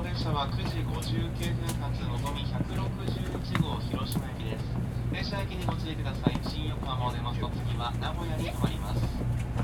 列車は9時59分発のぞみ161号広島駅です。停車駅にご注意ください。新横浜を出ますと次は名古屋に停まります。